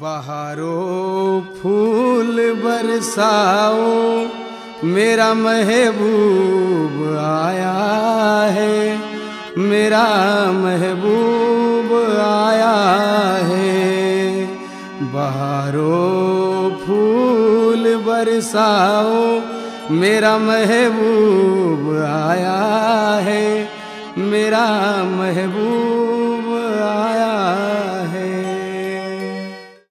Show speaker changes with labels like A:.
A: बहारों फूल बरसाओ, मेरा महबूब आया है, मेरा महबूब आया है। बहारों फूल बरसाओ, मेरा महबूब आया है, मेरा महबूब